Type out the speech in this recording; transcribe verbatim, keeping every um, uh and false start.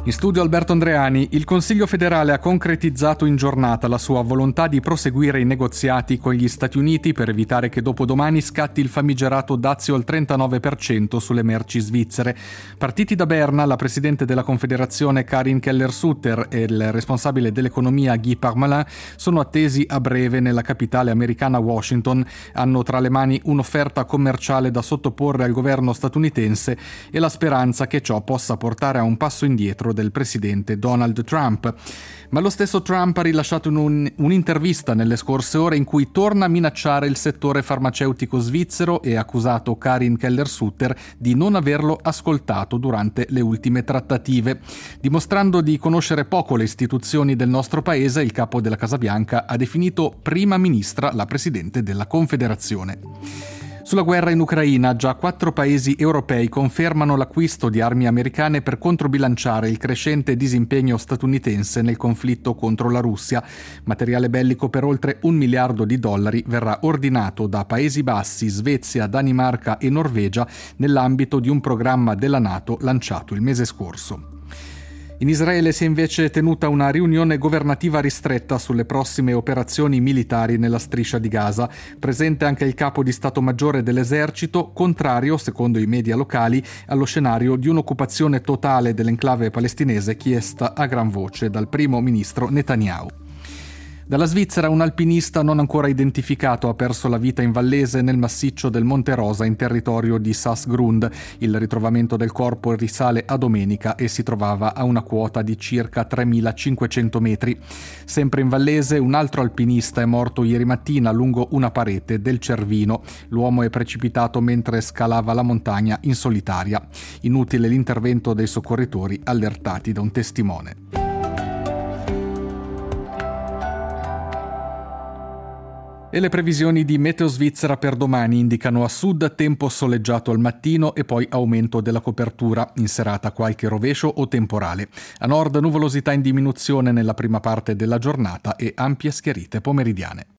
In studio Alberto Andreani. Il Consiglio federale ha concretizzato in giornata la sua volontà di proseguire i negoziati con gli Stati Uniti per evitare che dopodomani scatti il famigerato dazio al trentanove per cento sulle merci svizzere. Partiti da Berna, la presidente della Confederazione Karin Keller-Sutter e il responsabile dell'economia Guy Parmelin sono attesi a breve nella capitale americana Washington. Hanno tra le mani un'offerta commerciale da sottoporre al governo statunitense e la speranza che ciò possa portare a un passo indietro del presidente Donald Trump. Ma lo stesso Trump ha rilasciato un, un'intervista nelle scorse ore in cui torna a minacciare il settore farmaceutico svizzero e ha accusato Karin Keller-Sutter di non averlo ascoltato durante le ultime trattative. Dimostrando di conoscere poco le istituzioni del nostro paese, il capo della Casa Bianca ha definito prima ministra la presidente della Confederazione. Sulla guerra in Ucraina, già quattro paesi europei confermano l'acquisto di armi americane per controbilanciare il crescente disimpegno statunitense nel conflitto contro la Russia. Materiale bellico per oltre un miliardo di dollari verrà ordinato da Paesi Bassi, Svezia, Danimarca e Norvegia nell'ambito di un programma della NATO lanciato il mese scorso. In Israele si è invece tenuta una riunione governativa ristretta sulle prossime operazioni militari nella striscia di Gaza. Presente anche il capo di Stato Maggiore dell'esercito, contrario, secondo i media locali, allo scenario di un'occupazione totale dell'enclave palestinese chiesta a gran voce dal primo ministro Netanyahu. Dalla Svizzera un alpinista non ancora identificato ha perso la vita in Vallese nel massiccio del Monte Rosa in territorio di Sassgrund. Il ritrovamento del corpo risale a domenica e si trovava a una quota di circa tremilacinquecento metri. Sempre in Vallese un altro alpinista è morto ieri mattina lungo una parete del Cervino. L'uomo è precipitato mentre scalava la montagna in solitaria. Inutile l'intervento dei soccorritori allertati da un testimone. E le previsioni di Meteo Svizzera per domani indicano a sud tempo soleggiato al mattino e poi aumento della copertura, in serata qualche rovescio o temporale. A nord nuvolosità in diminuzione nella prima parte della giornata e ampie schiarite pomeridiane.